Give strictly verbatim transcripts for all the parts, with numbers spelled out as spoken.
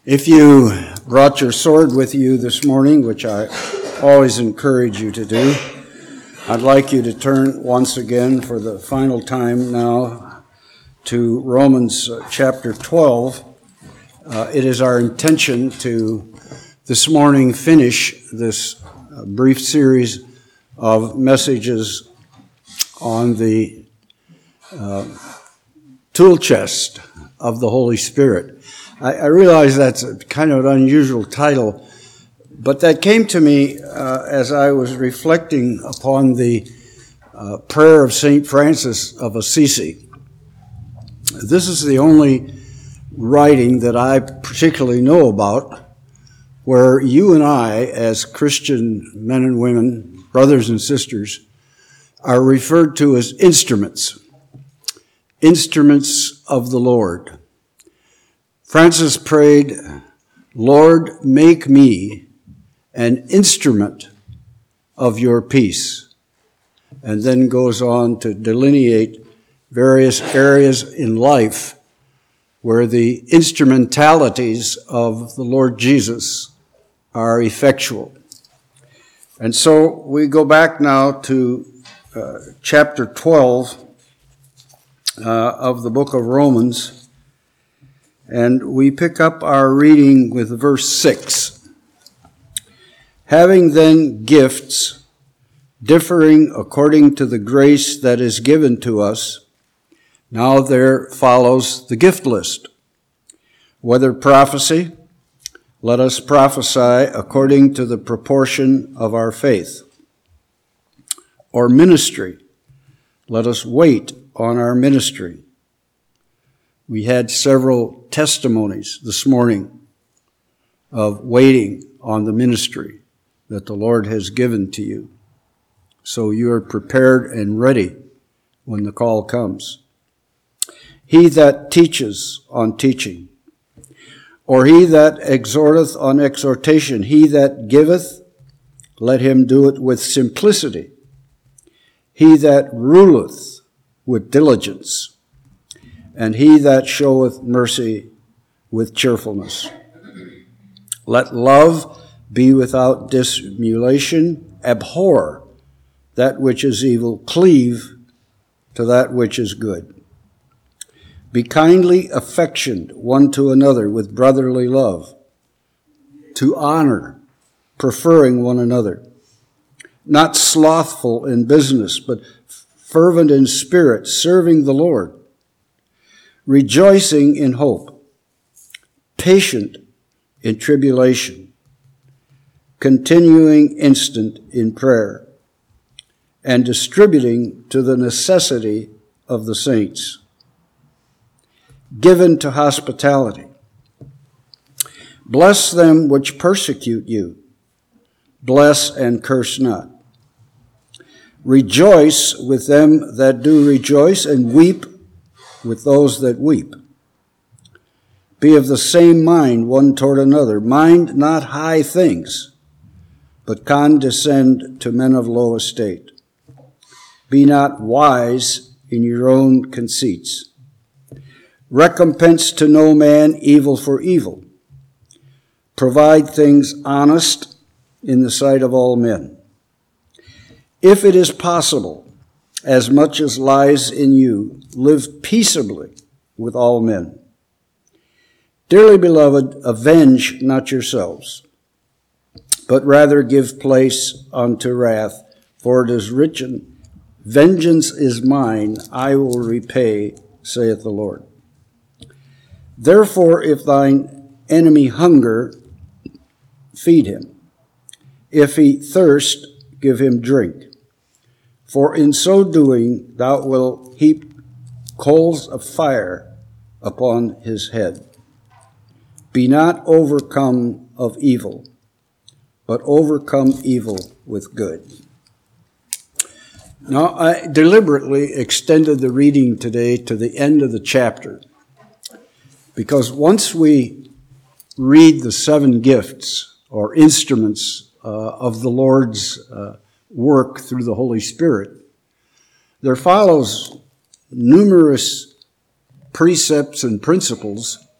If you brought your sword with you this morning, which I always encourage you to do, I'd like you to turn once again for the final time now to Romans chapter twelve. Uh, it is our intention to this morning finish this uh, brief series of messages on the uh, tool chest of the Holy Spirit. I, I realize that's a kind of an unusual title, but that came to me uh, as I was reflecting upon the uh, prayer of Saint Francis of Assisi. This is the only writing that I particularly know about where you and I, as Christian men and women, brothers and sisters, are referred to as instruments, instruments of the Lord. Francis prayed, "Lord, make me an instrument of your peace," and then goes on to delineate various areas in life where the instrumentalities of the Lord Jesus are effectual. And so we go back now to uh, chapter twelve uh, of the book of Romans, and we pick up our reading with verse six. "Having then gifts differing according to the grace that is given to us," now there follows the gift list. "Whether prophecy, let us prophesy according to the proportion of our faith. Or ministry, let us wait on our ministry." We had several testimonies this morning of waiting on the ministry that the Lord has given to you, so you are prepared and ready when the call comes. "He that teaches on teaching, or he that exhorteth on exhortation, he that giveth, let him do it with simplicity. He that ruleth with diligence, and he that showeth mercy with cheerfulness. Let love be without dissimulation. Abhor that which is evil. Cleave to that which is good. Be kindly affectioned one to another with brotherly love, to honor, preferring one another. Not slothful in business, but fervent in spirit, serving the Lord. Rejoicing in hope, patient in tribulation, continuing instant in prayer, and distributing to the necessity of the saints. Given to hospitality. Bless them which persecute you. Bless and curse not. Rejoice with them that do rejoice, and weep with those that weep. Be of the same mind one toward another. Mind not high things, but condescend to men of low estate. Be not wise in your own conceits. Recompense to no man evil for evil. Provide things honest in the sight of all men. If it is possible, as much as lies in you, live peaceably with all men. Dearly beloved, avenge not yourselves, but rather give place unto wrath, for it is written, Vengeance is mine, I will repay, saith the Lord. Therefore, if thine enemy hunger, feed him. If he thirst, give him drink. For in so doing thou wilt heap coals of fire upon his head. Be not overcome of evil, but overcome evil with good." Now, I deliberately extended the reading today to the end of the chapter, because once we read the seven gifts or instruments uh, of the Lord's uh, work through the Holy Spirit, there follows numerous precepts and principles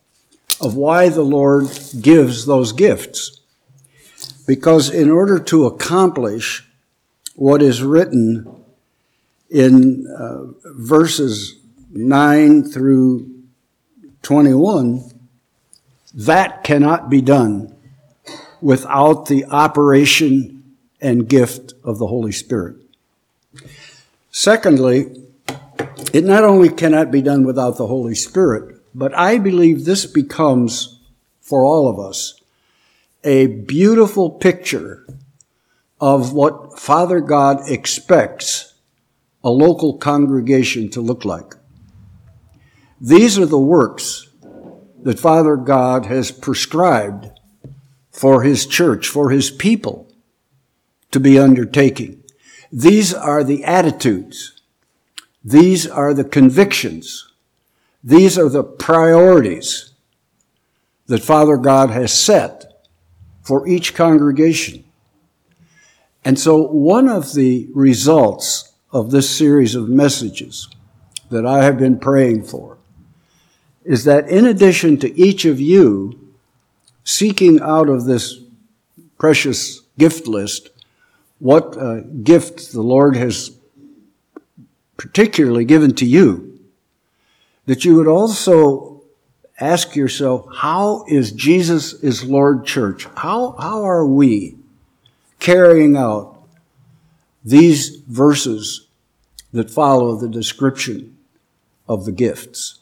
of why the Lord gives those gifts. Because in order to accomplish what is written in uh, verses nine through twenty-one, that cannot be done without the operation and gift of the Holy Spirit. Secondly, it not only cannot be done without the Holy Spirit, but I believe this becomes, for all of us, a beautiful picture of what Father God expects a local congregation to look like. These are the works that Father God has prescribed for His church, for His people to be undertaking. These are the attitudes. These are the convictions. These are the priorities that Father God has set for each congregation. And so one of the results of this series of messages that I have been praying for is that in addition to each of you seeking out of this precious gift list what uh, gift the Lord has particularly given to you, that you would also ask yourself, how is Jesus is Lord Church? How, how are we carrying out these verses that follow the description of the gifts?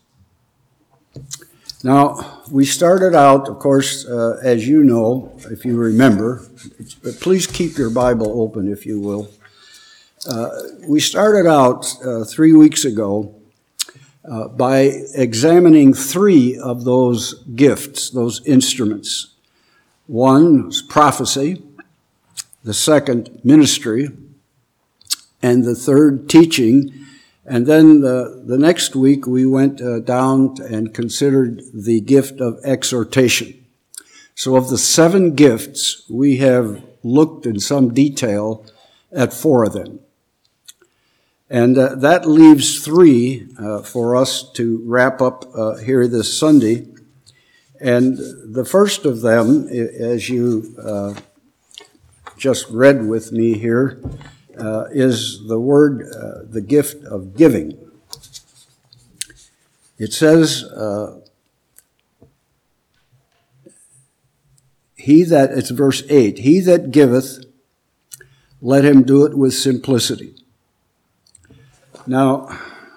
Now, we started out, of course, uh, as you know, if you remember, but please keep your Bible open if you will. Uh, we started out uh, three weeks ago uh, by examining three of those gifts, those instruments. One was prophecy, the second ministry, and the third teaching. And then the, the next week we went uh, down and considered the gift of exhortation. So of the seven gifts, we have looked in some detail at four of them. And uh, that leaves three uh, for us to wrap up uh, here this Sunday. And the first of them, as you uh, just read with me here, Uh, is the word, uh, the gift of giving. It says, uh, he that, it's verse eight, he that giveth, let him do it with simplicity. Now,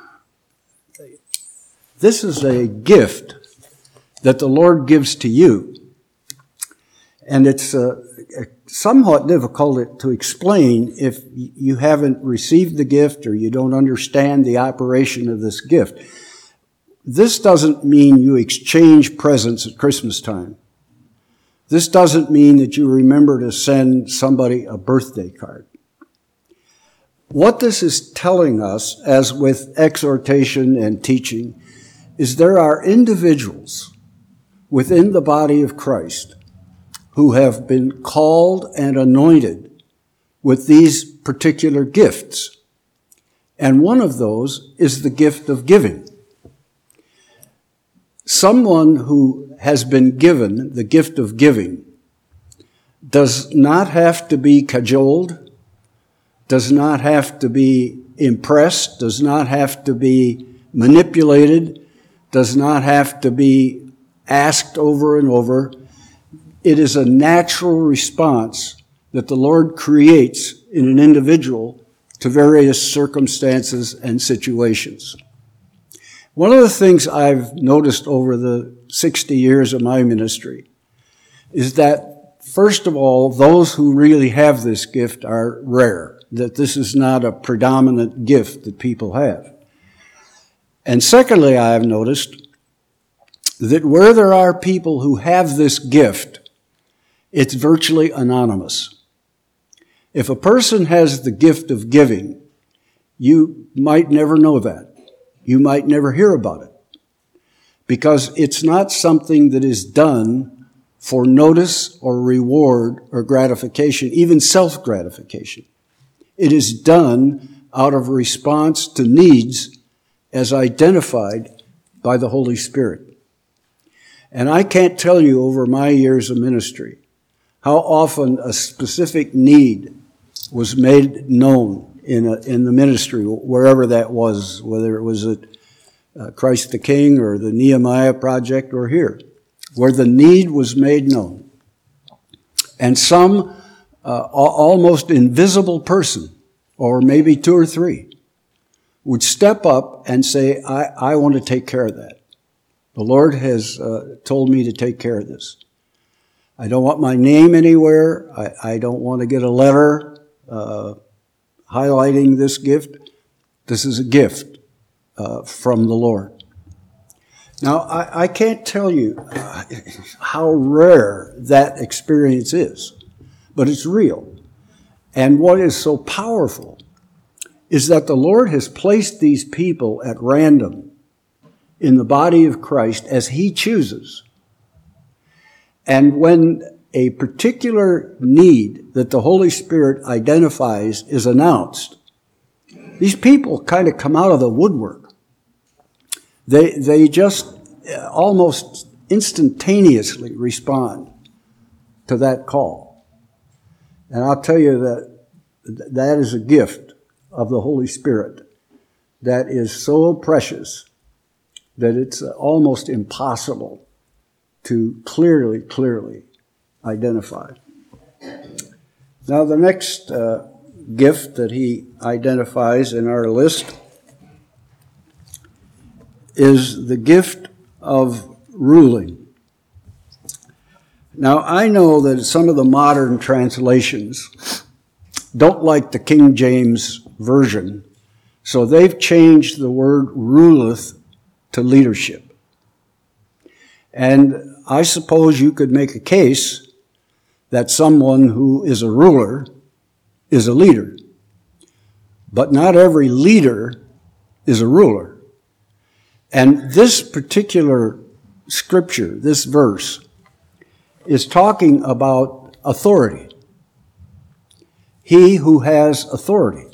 this is a gift that the Lord gives to you. And it's uh, somewhat difficult to explain if you haven't received the gift or you don't understand the operation of this gift. This doesn't mean you exchange presents at Christmas time. This doesn't mean that you remember to send somebody a birthday card. What this is telling us, as with exhortation and teaching, is there are individuals within the body of Christ who have been called and anointed with these particular gifts. And one of those is the gift of giving. Someone who has been given the gift of giving does not have to be cajoled, does not have to be impressed, does not have to be manipulated, does not have to be asked over and over. It is a natural response that the Lord creates in an individual to various circumstances and situations. One of the things I've noticed over the sixty years of my ministry is that, first of all, those who really have this gift are rare, that this is not a predominant gift that people have. And secondly, I have noticed that where there are people who have this gift, it's virtually anonymous. If a person has the gift of giving, you might never know that. You might never hear about it. Because it's not something that is done for notice or reward or gratification, even self-gratification. It is done out of response to needs as identified by the Holy Spirit. And I can't tell you over my years of ministry how often a specific need was made known in a, in the ministry, wherever that was, whether it was at uh, Christ the King or the Nehemiah Project or here, where the need was made known. And some uh, almost invisible person, or maybe two or three, would step up and say, I, I want to take care of that. The Lord has uh, told me to take care of this. I don't want my name anywhere. I, I don't want to get a letter uh, highlighting this gift. This is a gift uh, from the Lord. Now, I, I can't tell you uh, how rare that experience is, but it's real. And what is so powerful is that the Lord has placed these people at random in the body of Christ as He chooses. And when a particular need that the Holy Spirit identifies is announced, these people kind of come out of the woodwork. They, they just almost instantaneously respond to that call. And I'll tell you that that is a gift of the Holy Spirit that is so precious that it's almost impossible to clearly, clearly identify. Now, the next uh, gift that he identifies in our list is the gift of ruling. Now, I know that some of the modern translations don't like the King James Version, so they've changed the word ruleth to leadership. And I suppose you could make a case that someone who is a ruler is a leader. But not every leader is a ruler. And this particular scripture, this verse, is talking about authority. He who has authority.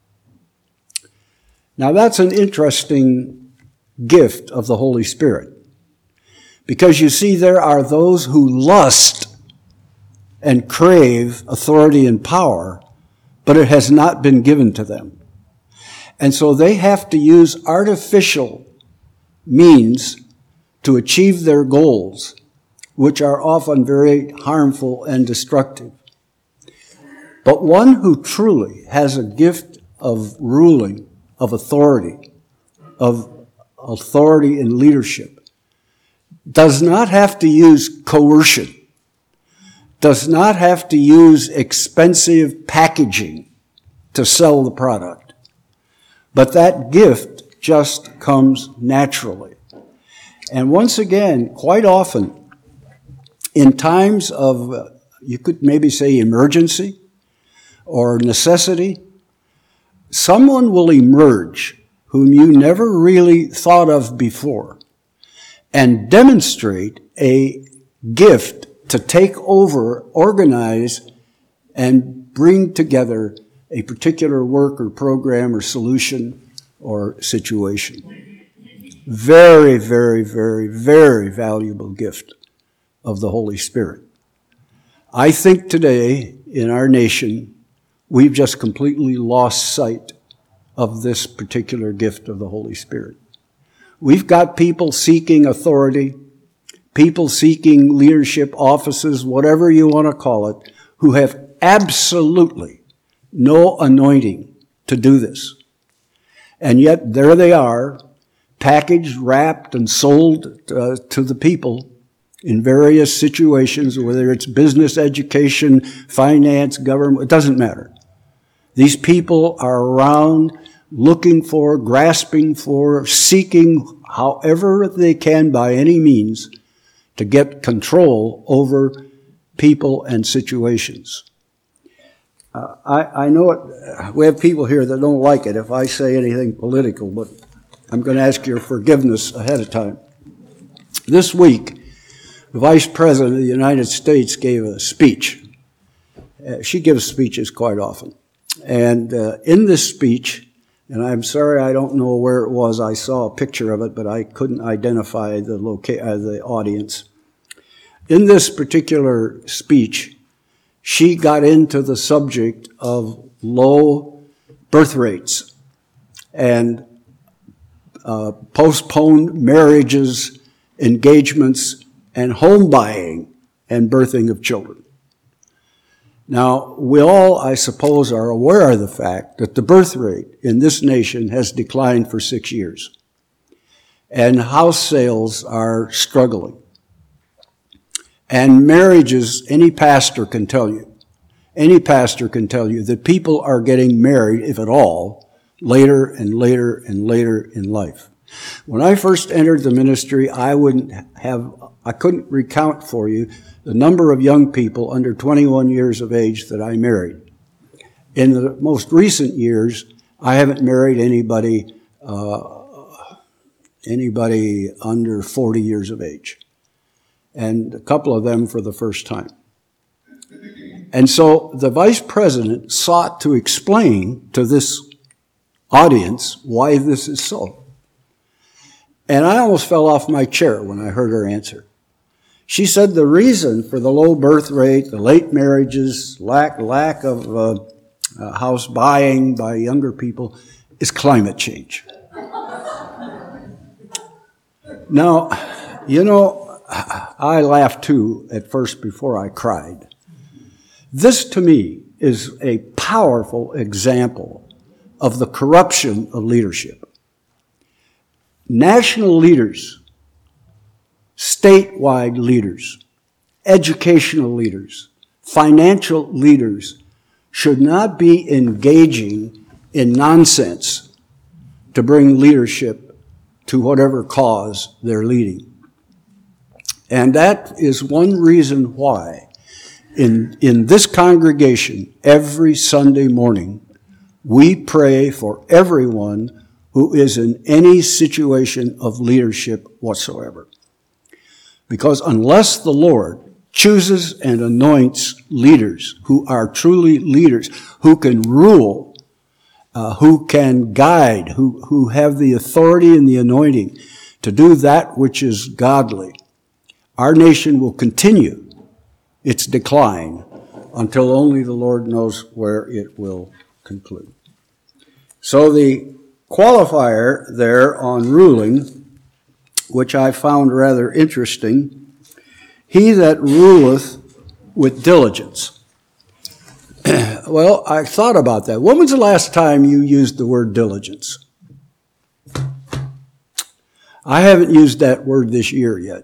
Now that's an interesting gift of the Holy Spirit. Because you see, there are those who lust and crave authority and power, but it has not been given to them. And so they have to use artificial means to achieve their goals, which are often very harmful and destructive. But one who truly has a gift of ruling, of authority, of authority and leadership, does not have to use coercion, does not have to use expensive packaging to sell the product. But that gift just comes naturally. And once again, quite often, in times of, uh, you could maybe say emergency or necessity, someone will emerge whom you never really thought of before and demonstrate a gift to take over, organize, and bring together a particular work or program or solution or situation. Very, very, very, very valuable gift of the Holy Spirit. I think today in our nation, we've just completely lost sight of this particular gift of the Holy Spirit. We've got people seeking authority, people seeking leadership offices, whatever you want to call it, who have absolutely no anointing to do this. And yet there they are, packaged, wrapped, and sold uh, to the people in various situations, whether it's business, education, finance, government, it doesn't matter. These people are around looking for, grasping for, seeking however they can by any means to get control over people and situations. Uh, I, I know it, we have people here that don't like it if I say anything political, but I'm going to ask your forgiveness ahead of time. This week, the Vice President of the United States gave a speech. Uh, she gives speeches quite often. And uh, in this speech, and I'm sorry I don't know where it was, I saw a picture of it, but I couldn't identify the loca- uh, the audience. in this particular speech, she got into the subject of low birth rates and uh, postponed marriages, engagements, and home buying and birthing of children. Now, we all, I suppose, are aware of the fact that the birth rate in this nation has declined for six years. And house sales are struggling. And marriages, any pastor can tell you, any pastor can tell you that people are getting married, if at all, later and later and later in life. When I first entered the ministry, I wouldn't have, I couldn't recount for you the number of young people under twenty-one years of age that I married. In the most recent years, I haven't married anybody, uh, anybody under forty years of age. And a couple of them for the first time. And so the vice president sought to explain to this audience why this is so. And I almost fell off my chair when I heard her answer. She said the reason for the low birth rate, the late marriages, lack, lack of uh, uh, house buying by younger people is climate change. Now, you know, I laughed too at first before I cried. This to me is a powerful example of the corruption of leadership. National leaders, statewide leaders, educational leaders, financial leaders should not be engaging in nonsense to bring leadership to whatever cause they're leading. And that is one reason why in, in this congregation, every Sunday morning, we pray for everyone who is in any situation of leadership whatsoever. Because unless the Lord chooses and anoints leaders who are truly leaders, who can rule, uh, who can guide, who, who have the authority and the anointing to do that which is godly, our nation will continue its decline until only the Lord knows where it will conclude. So the qualifier there on ruling, which I found rather interesting, he that ruleth with diligence. Well, I thought about that. When was the last time you used the word diligence? I haven't used that word this year yet.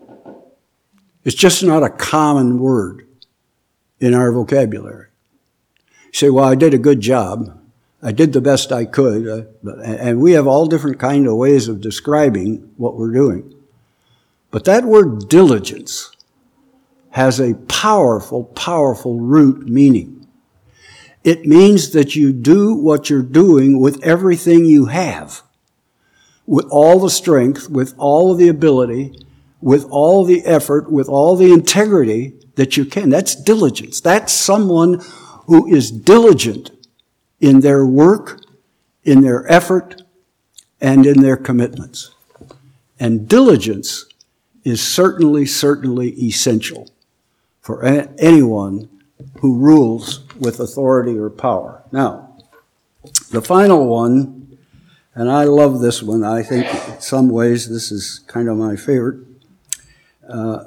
It's just not a common word in our vocabulary. You say, well, I did a good job. I did the best I could. Uh, but, and we have all different kind of ways of describing what we're doing. But that word diligence has a powerful, powerful root meaning. It means that you do what you're doing with everything you have, with all the strength, with all of the ability, with all the effort, with all the integrity that you can. That's diligence. That's someone who is diligent in their work, in their effort, and in their commitments. And diligence is certainly, certainly essential for anyone who rules with authority or power. Now, the final one, and I love this one. I think in some ways this is kind of my favorite. Uh,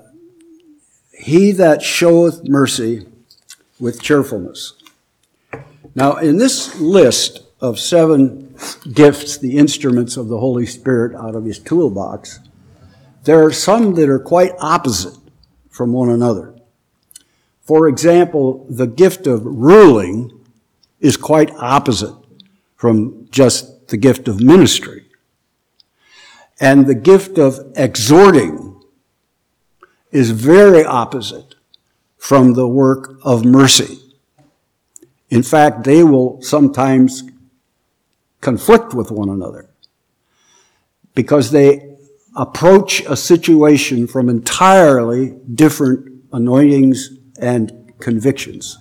he that showeth mercy with cheerfulness. Now, in this list of seven gifts, the instruments of the Holy Spirit out of his toolbox, there are some that are quite opposite from one another. For example, the gift of ruling is quite opposite from just the gift of ministry. And the gift of exhorting is very opposite from the work of mercy. In fact, they will sometimes conflict with one another because they approach a situation from entirely different anointings and convictions.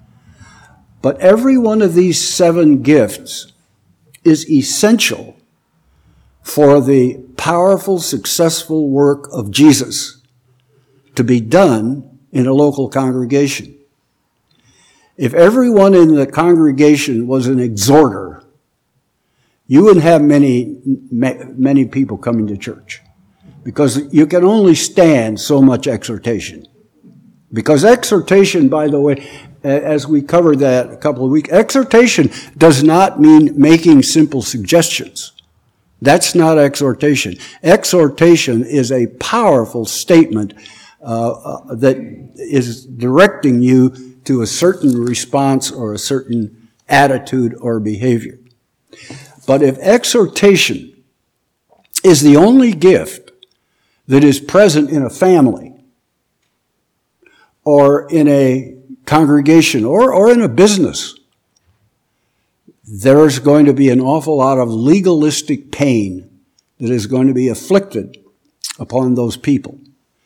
But every one of these seven gifts is essential for the powerful, successful work of Jesus to be done in a local congregation. If everyone in the congregation was an exhorter, you wouldn't have many, many people coming to church, because you can only stand so much exhortation. Because exhortation, by the way, as we covered that a couple of weeks, exhortation does not mean making simple suggestions. That's not exhortation. Exhortation is a powerful statement uh, uh, that is directing you to a certain response or a certain attitude or behavior. But if exhortation is the only gift that is present in a family or in a congregation or, or in a business, there's going to be an awful lot of legalistic pain that is going to be afflicted upon those people.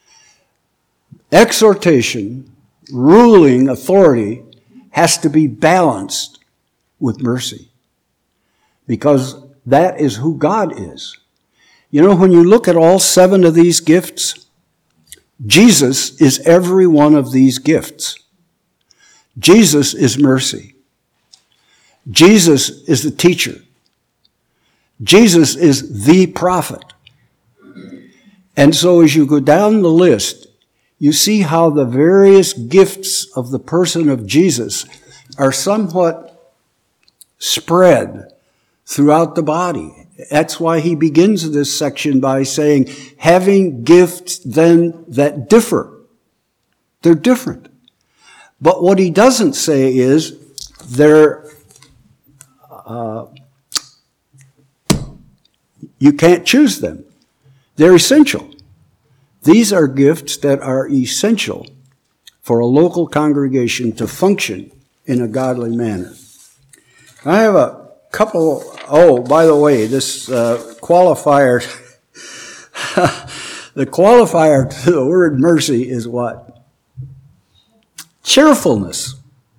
Exhortation, ruling authority, has to be balanced with mercy, because that is who God is. You know, when you look at all seven of these gifts, Jesus is every one of these gifts. Jesus is mercy. Jesus is the teacher. Jesus is the prophet. And so as you go down the list, you see how the various gifts of the person of Jesus are somewhat spread throughout the body. That's why he begins this section by saying, having gifts then that differ. They're different. But what he doesn't say is they're, uh, you can't choose them. They're essential. These are gifts that are essential for a local congregation to function in a godly manner. I have a couple, oh, by the way, this uh, qualifier, the qualifier to the word mercy is what? Cheerfulness.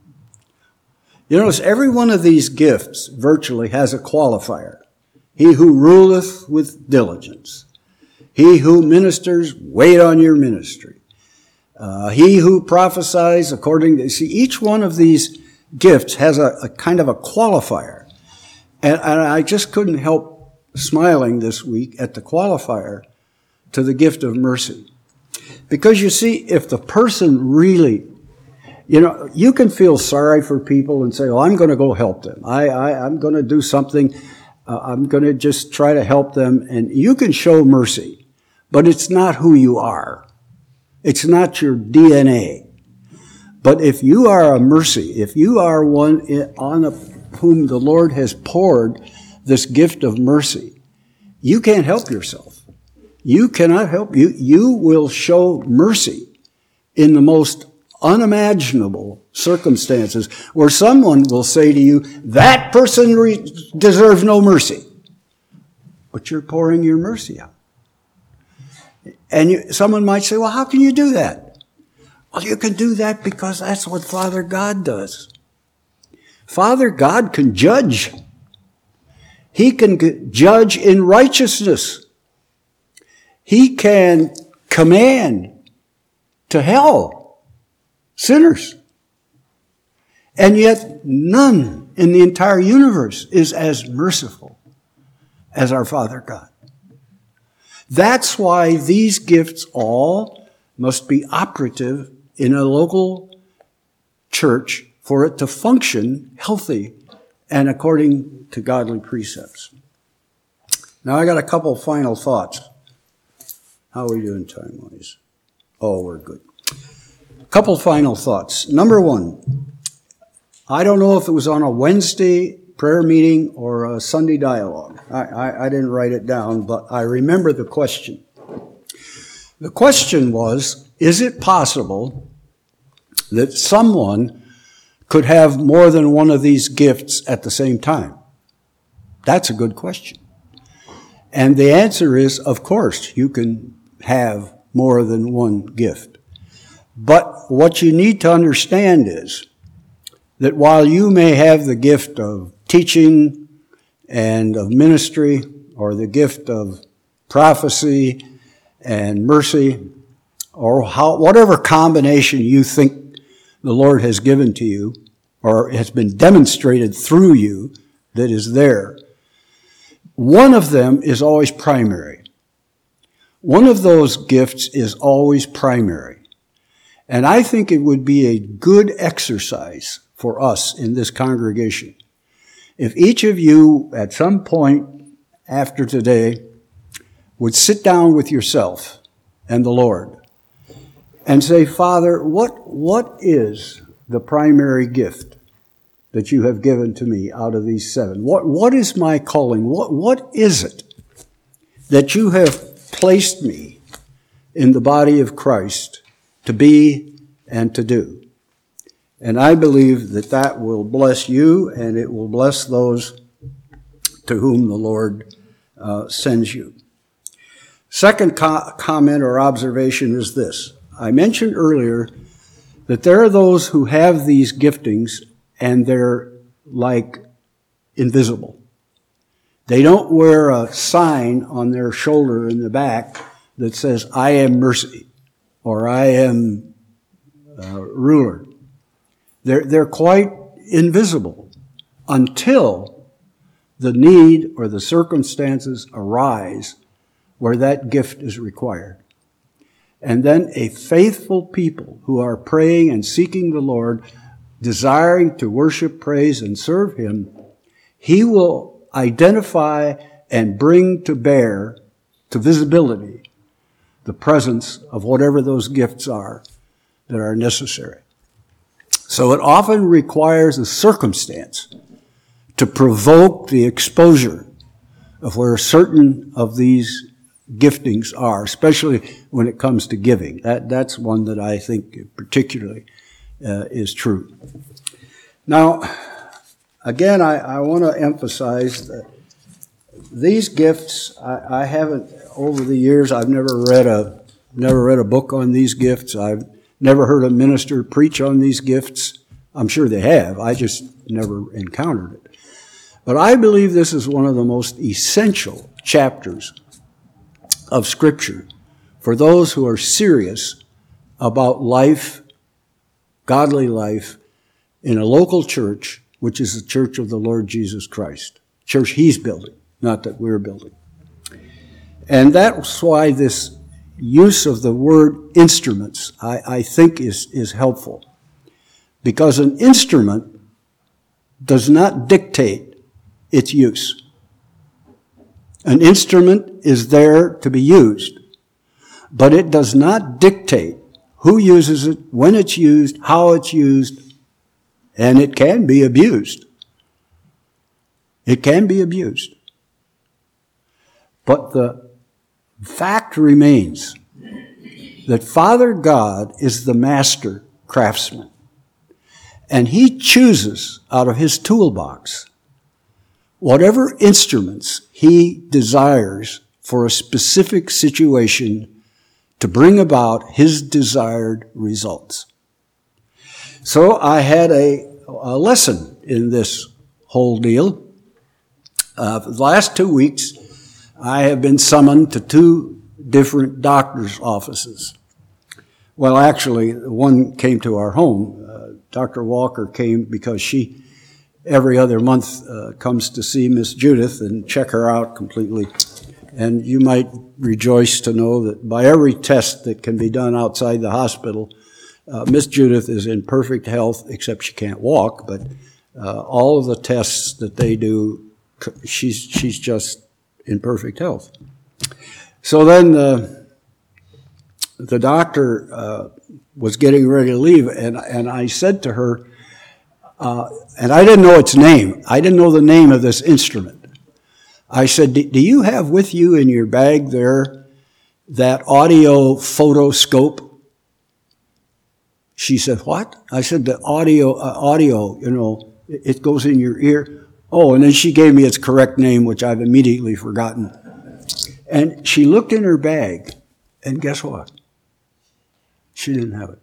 You notice every one of these gifts virtually has a qualifier. He who ruleth with diligence. He who ministers, wait on your ministry. Uh, he who prophesies according to, see, each one of these gifts has a, a kind of a qualifier. And, and I just couldn't help smiling this week at the qualifier to the gift of mercy. Because you see, if the person really, you know, you can feel sorry for people and say, oh, I'm going to go help them. I, I, I'm going to do something. Uh, I'm going to just try to help them. And you can show mercy. But it's not who you are. It's not your D N A. But if you are a mercy, if you are one on whom the Lord has poured this gift of mercy, you can't help yourself. You cannot help. You, you will show mercy in the most unimaginable circumstances where someone will say to you, that person re- deserves no mercy. But you're pouring your mercy out. And you, someone might say, well, how can you do that? Well, you can do that because that's what Father God does. Father God can judge. He can judge in righteousness. He can command to hell sinners. And yet none in the entire universe is as merciful as our Father God. That's why these gifts all must be operative in a local church for it to function healthy and according to godly precepts. Now I got a couple final thoughts. How are we doing time-wise? Oh, we're good. A couple final thoughts. Number one, I don't know if it was on a Wednesday prayer meeting or a Sunday dialogue. I, I, I didn't write it down, but I remember the question. The question was, is it possible that someone could have more than one of these gifts at the same time? That's a good question. And the answer is, of course, you can have more than one gift. But what you need to understand is that while you may have the gift of teaching and of ministry, or the gift of prophecy and mercy, or how, whatever combination you think the Lord has given to you, or has been demonstrated through you that is there, one of them is always primary. One of those gifts is always primary. And I think it would be a good exercise for us in this congregation if each of you at some point after today would sit down with yourself and the Lord and say, Father, what, what is the primary gift that you have given to me out of these seven? What, what is my calling? What, what is it that you have placed me in the body of Christ to be and to do? And I believe that that will bless you, and it will bless those to whom the Lord uh, sends you. Second co- comment or observation is this. I mentioned earlier that there are those who have these giftings and they're like invisible. They don't wear a sign on their shoulder in the back that says, I am mercy, or I am uh, ruler. They're, they're quite invisible until the need or the circumstances arise where that gift is required. And then a faithful people who are praying and seeking the Lord, desiring to worship, praise, and serve Him, He will identify and bring to bear, to visibility, the presence of whatever those gifts are that are necessary. So it often requires a circumstance to provoke the exposure of where certain of these giftings are, especially when it comes to giving. That, that's one that I think particularly uh, is true. Now, again, I, I want to emphasize that these gifts, I, I haven't, over the years, I've never read a never read a book on these gifts. I've never heard a minister preach on these gifts. I'm sure they have. I just never encountered it. But I believe this is one of the most essential chapters of Scripture for those who are serious about life, godly life, in a local church, which is the church of the Lord Jesus Christ. Church He's building, not that we're building. And that's why this use of the word instruments, I, I think, is, is helpful. Because an instrument does not dictate its use. An instrument is there to be used, but it does not dictate who uses it, when it's used, how it's used, and it can be abused. It can be abused. But the fact remains that Father God is the master craftsman, and He chooses out of His toolbox whatever instruments He desires for a specific situation to bring about His desired results. So I had a, a lesson in this whole deal. Uh, for the last two weeks, I have been summoned to two different doctor's offices. Well, actually, one came to our home. Uh, Doctor Walker came because she every other month uh, comes to see Miss Judith and check her out completely. And you might rejoice to know that by every test that can be done outside the hospital, uh, Miss Judith is in perfect health, except she can't walk. But uh, all of the tests that they do, she's she's just in perfect health. So then uh, the doctor uh, was getting ready to leave, and and I said to her, uh, and I didn't know its name. I didn't know the name of this instrument. I said, do you have with you in your bag there that audio photoscope? She said, what? I said, the audio, uh, audio, you know, it, it goes in your ear. Oh, and then she gave me its correct name, which I've immediately forgotten. And she looked in her bag, and guess what? She didn't have it.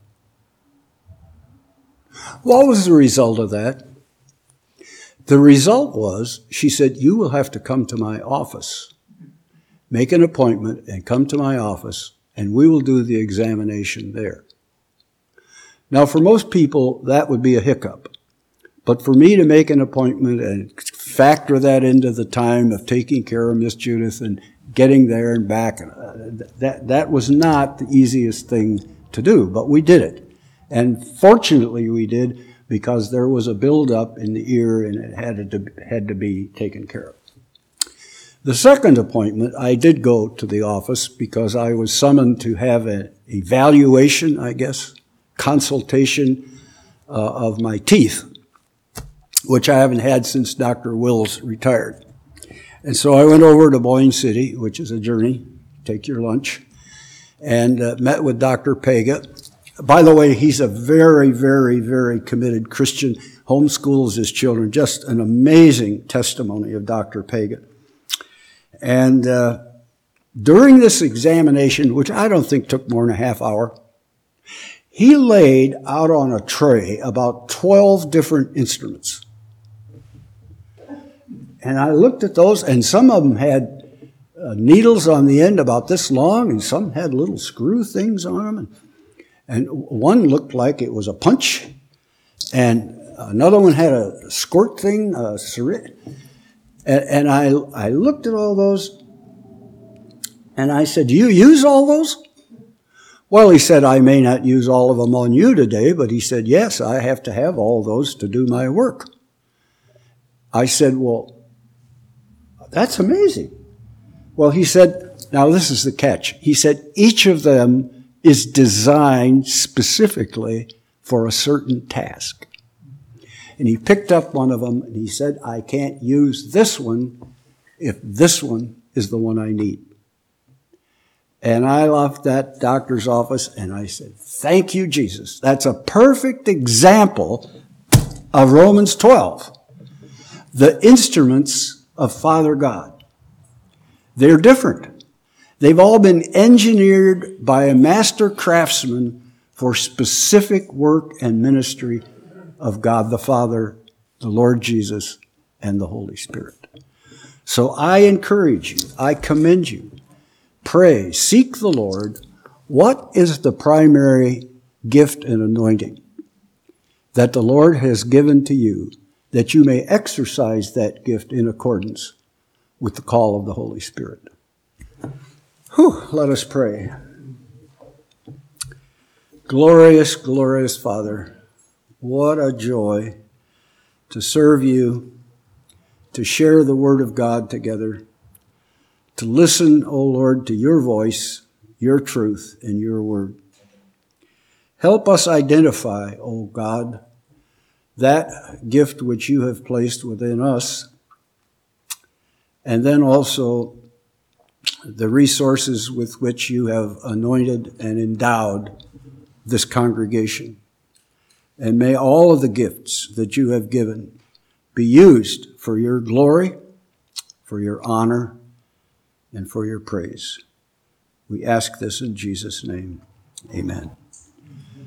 What was the result of that? The result was, she said, you will have to come to my office, make an appointment, and come to my office and we will do the examination there. Now, for most people, that would be a hiccup. But for me to make an appointment and factor that into the time of taking care of Miss Judith and getting there and back, uh, that, that was not the easiest thing to do, but we did it. And fortunately we did, because there was a buildup in the ear and it had to, had to be taken care of. The second appointment, I did go to the office because I was summoned to have an evaluation, I guess, consultation uh, of my teeth, which I haven't had since Doctor Wills retired. And so I went over to Boyne City, which is a journey, take your lunch, and uh, met with Doctor Pega. By the way, he's a very, very, very committed Christian, homeschools his children. Just an amazing testimony of Doctor Pega. And uh, during this examination, which I don't think took more than a half hour, he laid out on a tray about twelve different instruments. And I looked at those, and some of them had uh, needles on the end about this long, and some had little screw things on them. And, and one looked like it was a punch, and another one had a squirt thing, a syringe. And, and I, I looked at all those, and I said, "Do you use all those?" Well, he said, "I may not use all of them on you today," but he said, "Yes, I have to have all those to do my work." I said, "Well, that's amazing." Well, he said, now this is the catch. He said, each of them is designed specifically for a certain task. And he picked up one of them and he said, "I can't use this one if this one is the one I need." And I left that doctor's office and I said, "Thank you, Jesus. That's a perfect example of Romans twelve. The instruments of Father God. They're different. They've all been engineered by a master craftsman for specific work and ministry of God the Father, the Lord Jesus, and the Holy Spirit. So I encourage you, I commend you, pray, seek the Lord. What is the primary gift and anointing that the Lord has given to you, that you may exercise that gift in accordance with the call of the Holy Spirit? Whew, let us pray. Glorious, glorious Father, what a joy to serve you, to share the Word of God together, to listen, O Lord, to your voice, your truth, and your word. Help us identify, O God, that gift which you have placed within us, and then also the resources with which you have anointed and endowed this congregation. And may all of the gifts that you have given be used for your glory, for your honor, and for your praise. We ask this in Jesus' name. Amen.